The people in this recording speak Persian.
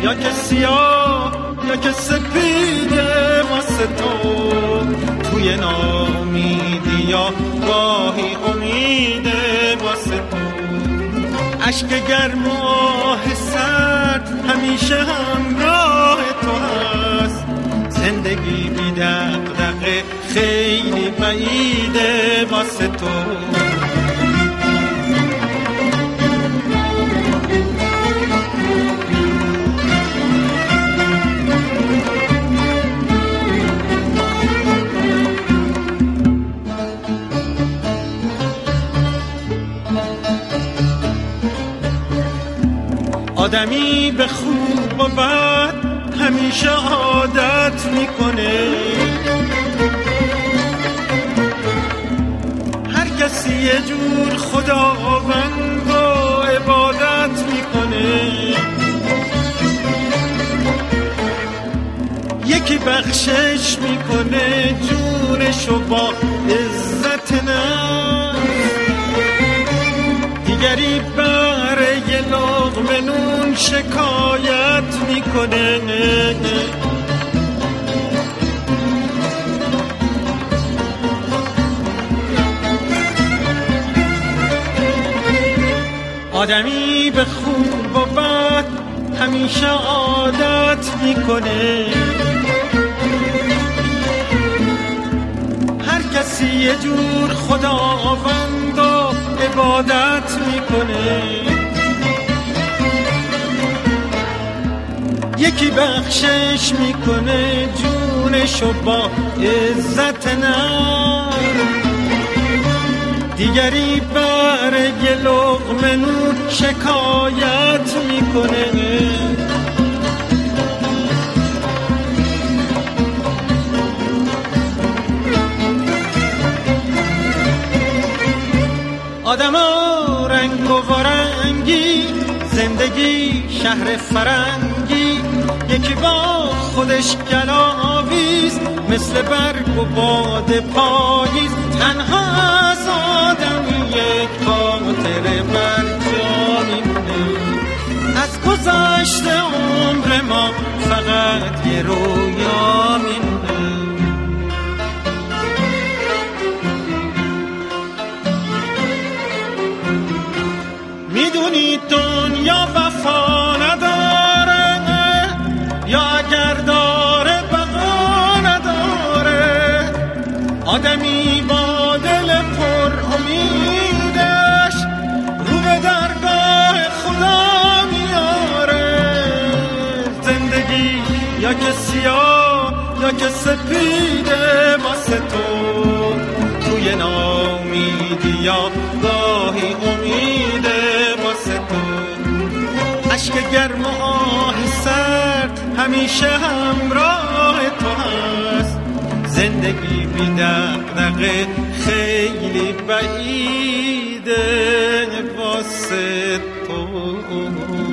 یا که سیاه یا که سپیده واسه تو، توی نامیدی یا گاهی امیده واسه تو. عشق گرم و آه سرد همیشه همراه تو هست، زندگی بی دغدغه خیلی بعیده واسه تو. آدمی به خوب و بد همیشه عادت میکنه، هر کسی یه جور خداوند و عبادت میکنه. یکی بخشش میکنه جونشو با عزت نفس، دیگری برای یه لقمه نون شکایت میکنه. آدمی به خوب و بد همیشه عادت میکنه، هر کسی یه جور خداوند و عبادت میکنه. یکی بخشش میکنه جونشو با عزت نفس، دیگری برای یه لقمه نون شکایت میکنه. آدم ها رنگ و رنگی، زندگی شهر فرنگی، یکی با خودش گلاویز مثل برگ و باد پاییز. تنها از آدمی یک خاطره بر جا میمونه، از گذشته عمر ما فقط یه رویا میمونه. میدونی دنیا وفا نداره، یا اگر داره بقا نداره. آدمی با دل پر امیدش رو به درگاه خدا میاره. زندگی یا که سیاه یا که سپیده واسه تو، توی نامیدی یا گاهی امیده واسه تو. عشق گرم و آه سرد همیشه همراه تو هست، زندگی بی دغدغه خیلی بعیده واسه تو.